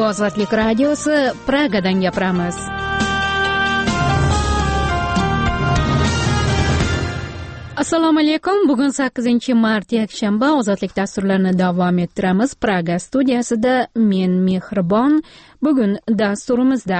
Ozodlik radiosi, Pragadan gapiramiz. Assalomu alaykum. Bugun 8-mart yakshanba. Ozodlik dasturlarini davom ettiramiz. Praga studiyasida men Mehribon. Bugun dasturimizda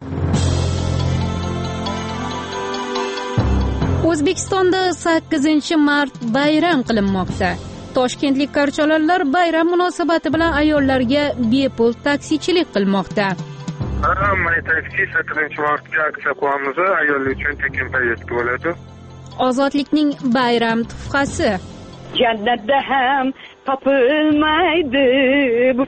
O'zbekistonda 8-mart bayram qilinmoqda. Toshkentlik qarcholarlar bayram munosabati bilan ayollarga bepul taksichilik qilmoqda. Hamma taksi 8-martga aksiya qo'yamiz, ayollar uchun tekin poyezdka bo'ladi. Ozodlikning bayram tuhfasi. Jannatda ham topilmaydi bu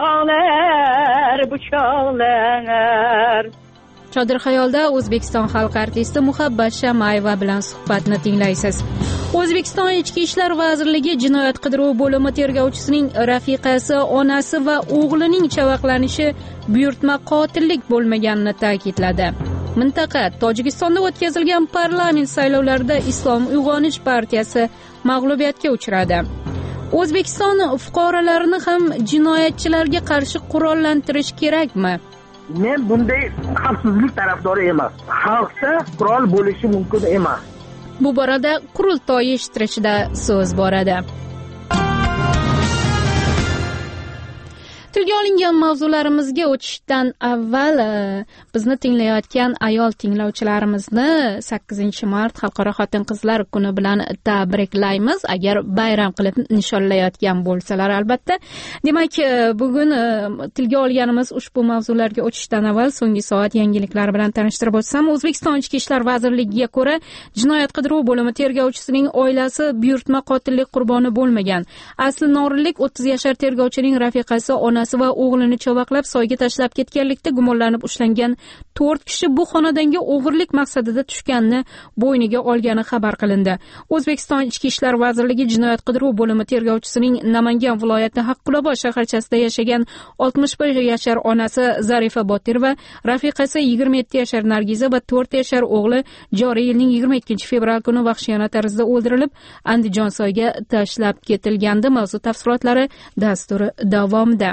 chog'lar. Chodir xayolda O'zbekiston xalq artisti Muhabbat Shamayeva bilan suhbatni tinglaysiz. O'zbekiston Ichki ishlar vazirligi jinoyat qidiruv bo'limi tergovchisining rafiqasi, onasi va o'g'lining chavaqlanishi buyurtma qotillik bo'lmaganini ta'kidladi. Mintaqa Tojikistonda o'tkazilgan parlament saylovlarida Islom uyg'onish partiyasi mag'lubiyatga uchradi. O'zbekiston fuqarolarini ham jinoyatchilarga qarshi qurollantirish kerakmi? Men bunday xavfsizlik tarafdori emas. Xalqda qurol bo'lishi mumkin emas. Bu borada qurultoy ishtirokida so'z boradi. Tilga olingan mavzularimizga o'tishdan avval bizni tinglayotgan ayol tinglovchilarimizni 8-mart Xalqaro xotin-qizlar kuni bilan tabriklaymiz, agar bayram qilib nishonlayotgan bo'lsalar albatta. Demak, bugun tilga olganimiz ushbu mavzularga o'tishdan avval so'nggi soat yangiliklari bilan tanishtirib o'tsam, O'zbekiston Ichki ishlar vazirligiga ko'ra, jinoyat qidiruv bo'limi tergovchisining oilasi buyurtma qotillik qurboni bo'lmagan. Asli Norinlik 30 yashar tergovchining rafiqasi, onasi va o'g'lini chavaqlab soyga tashlab ketganlikda gumonlanib ushlangan 4 kishi bu xonadonga o'g'irlik maqsadida tushganini bo'yniga olgani xabar qilindi. O'zbekiston Ichki ishlar vazirligi jinoyat qidiruv bo'limi tergovchisining Namangan viloyati Haqqulobod shaharchasida yashagan 61 yashar onasi Zarifa Botirova, rafiqasi 27 yashar Nargiza va 4 yashar o'g'li joriy yilning 22-fevral kuni vahshiyona tarzda o'ldirilib, Andijon soyga tashlab ketilgandi. Mavzu tafsilotlari dasturi davomida.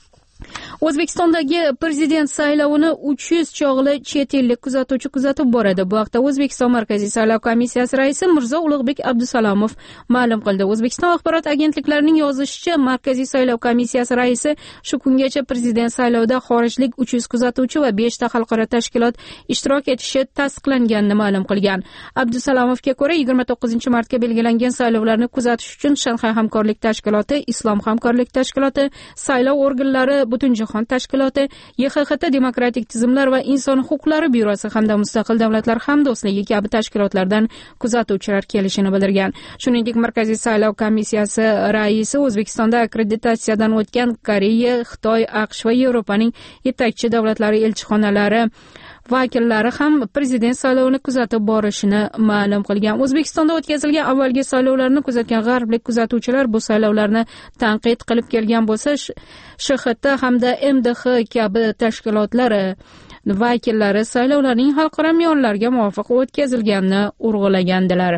O'zbekistondagi prezident saylovini 300 chog'li chet ellik kuzatuvchi kuzatib boradi. Bu haqda O'zbekiston Markaziy saylov komissiyasi raisi Mirzo Ulug'bek Abdusalomov ma'lum qildi. O'zbekiston axborot agentliklarining yozishicha, Markaziy saylov komissiyasi raisi shu kungacha prezident saylovida xorijlik 300 kuzatuvchi va 5 ta xalqaro tashkilot ishtirok etishi tasdiqlanganini ma'lum qilgan. Abdusalomovga ko'ra, 29-martga belgilangan saylovlarni kuzatish uchun Shanxay hamkorlik tashkiloti, Islom hamkorlik tashkiloti, saylov organlari, Butunjahon tashkiloti, YXHT demokratik tizimlar va inson huquqlari byurosi hamda mustaqil davlatlar hamdo'stligi kabi tashkilotlardan kuzatuvchilar kelishini bildirgan. Shuningdek, Markaziy saylov komissiyasi raisi O'zbekistonda akkreditatsiyadan o'tgan Koreya, Xitoy, AQSh va Yevropaning yetakchi davlatlari elchixonalari vakillari ham prezident saylovini kuzatib borishini ma'lum qilgan. O'zbekistonda o'tkazilgan avvalgi saylovlarni kuzatgan g'arblik kuzatuvchilar bu saylovlarni tanqid qilib kelgan bo'lsa, SHT hamda MDH kabi tashkilotlar vakillari saylovlarning xalqaro me'yorlarga muvofiq o'tkazilganini urg'ulagandilar.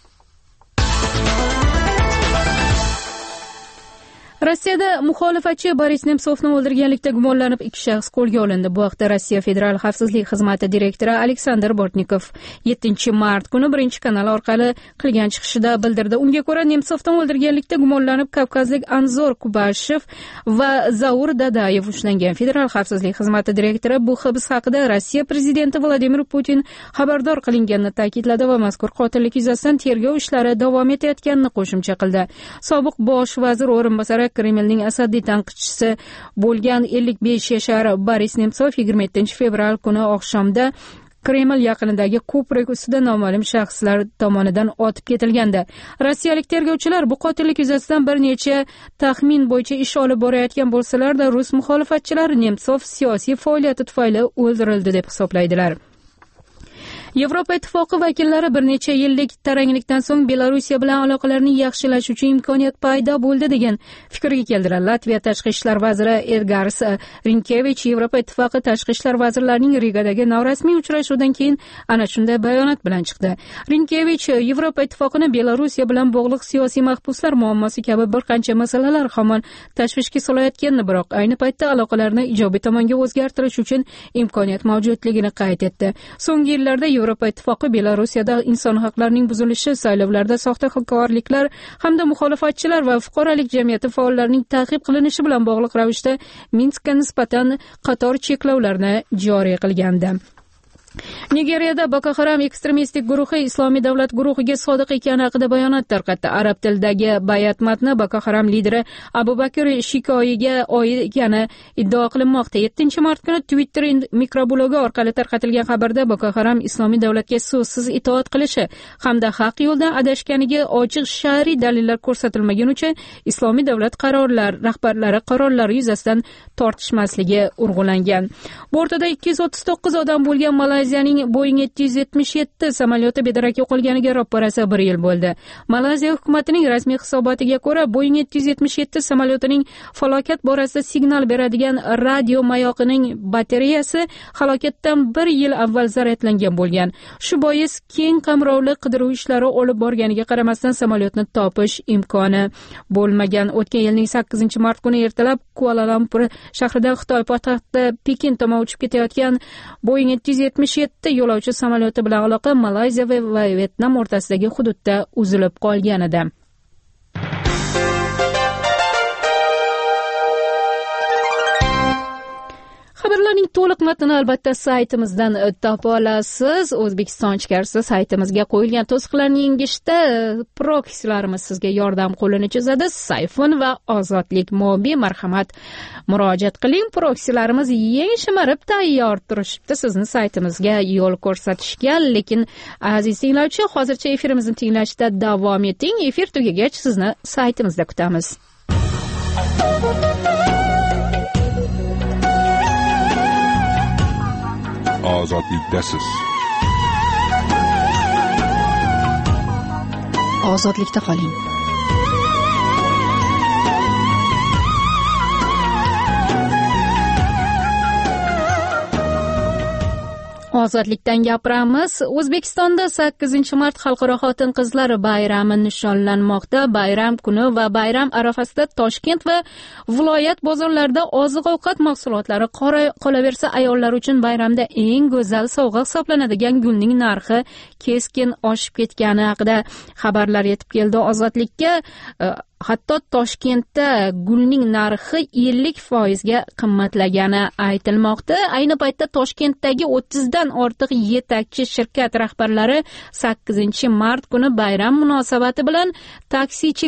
Rossiyada muxolifatchi Boris Nemtsovni o'ldirganlikda gumonlanib 2 shaxs qo'lga olindi. Bu haqda Rossiya Federal xavfsizlik xizmati direktori Aleksandr Bortnikov 7-mart kuni 1-kanal orqali qilgan chiqishida bildirdi. Unga ko'ra, Nemtsovni o'ldirganlikda gumonlanib Kavkazlik Anzor Kubashev va Zaur Dadayev ushlangan. Federal xavfsizlik xizmati direktori bu hibs haqida Rossiya prezidenti Vladimir Putin xabardor qilinganini ta'kidladi va mazkur qotillik yuzasidan tergov ishlari davom etayotganini qo'shimcha qildi. Sobiq bosh vazir o'rinbosari Kremlning asosiy tanqidchisi bo'lgan 55 yashar Boris Nemtsov 27-fevral kuni oqshomda Kreml yaqinidagi ko'prik ustida noma'lum shaxslar tomonidan otib ketilgandi. Rossiyalik tergovchilar bu qotillik yuzasidan bir necha taxmin bo'yicha ish olib borayotgan bo'lsalar-da, rus muxolifatchilari Nemtsov siyosiy faoliyati tufayli o'ldirildi deb hisoblaydilar. Yevropa Ittifoqi vakillari bir necha yillik taranglikdan so'ng Belorussiya bilan aloqalarni yaxshilash uchun imkoniyat paydo bo'ldi degan fikrga keldilar. Latviya tashqi ishlar vaziri Edgars Rinkevich Yevropa Ittifoqi tashqi ishlar vazirlarining Rigadagi norasmiy uchrashuvdan keyin ana shunday bayonot bilan chiqdi. Rinkevich Yevropa Ittifoqini Belorussiya bilan bog'liq siyosiy mahbuslar muammosi kabi bir qancha masalalar hamon tashvishga solayotganini, biroq ayni paytda aloqalarni ijobiy tomonga o'zgartirish uchun imkoniyat mavjudligini qayd etdi. So'nggi yillarda Yevropa Ittifoqi Belarusiyada inson haqlarining buzilishi, saylovlarda soxtakorliklar hamda muxolifatchilar va fuqarolik jamiyati faollarining ta'qib qilinishi bilan bog'liq ravishda Minskka nisbatan qator cheklovlarni joriy qilgandi. Nigeriyada Boko Haram ekstremistik guruhi Islomiy davlat guruhiga sodiq ekani haqida bayonot tarqatdi. Arab tilidagi bayat matni Boko Haram lideri Abu Bakr Shikoyiga oid ekani iddao qilinmoqda. 7-mart kuni Twitter mikroblogi orqali tarqatilgan xabarda Boko Haram Islomiy davlatga so'zsiz itoat qilishi hamda haq yo'ldan adashganiga ochiq shar'iy dalillar ko'rsatilmagunicha Islomiy davlat rahbarlari qarorlari yuzasidan tortishmasligi urg'ulangan. Bortida 239 odam bo'lgan Malayziyaning Boeing 777 samolyoti bedarak yo'qolganiga ro'parasi 1 yil bo'ldi. Malayziya hukumatining rasmiy hisobotiga ko'ra, Boeing 777 samolyotining falokat borasida signal beradigan radio mayoqining batareyasi halokatdan 1 yil avval zaryadlangan bo'lgan. Shu bois keng qamrovli qidiruv ishlari olib borganiga qaramasdan samolyotni topish imkoni bo'lmagan. O'tgan yilning 8-mart kuni ertalab Kuala Lumpur shahrida Xitoy poytaxti Pekin tomon uchib ketayotgan Boeing 777 yo'lovchi samolyoti bilan aloqa Malayziya va Vyetnam o'rtasidagi hududda uzilib qolgan edi. Xabarlarning to'liq matnini albatta saytimizdan topa olasiz. O'zbekiston ichkarisida saytimizga qo'yilgan to'siqlarni yengishda proksilarimiz sizga yordam qo'lini cho'zadi. Sayfun va Ozodlik mobil marhamat murojaat qiling. Proksilarimiz yeng shimarib tayyor turishibdi sizni saytimizga yo'l ko'rsatishga. Lekin aziz tinglovchi, hozircha efirimizni tinglashda davom eting. Efir tugagach sizni saytimizda kutamiz. Ozodlikdasiz. Ozodlikda qoling. Ozodlikdan gapiramiz. O'zbekistonda 8-mart Xalqaro xotin-qizlar bayrami nishonlanmoqda. Bayram kuni va bayram arafasida Toshkent va viloyat bozorlarida oziq-ovqat mahsulotlari qolaversa, ayollar uchun bayramda eng go'zal sovg'a hisoblanadigan gulning narxi keskin oshib ketgani haqida xabarlar yetib keldi. Ozodlikka hatto Toshkentda gulning narxi 50% ga qimmatlagani aytilmoqda. Ayni paytda Toshkentdagi 30 dan ortiq yetakchi shirkat rahbarlari 8-mart kuni bayram munosabati bilan taksichi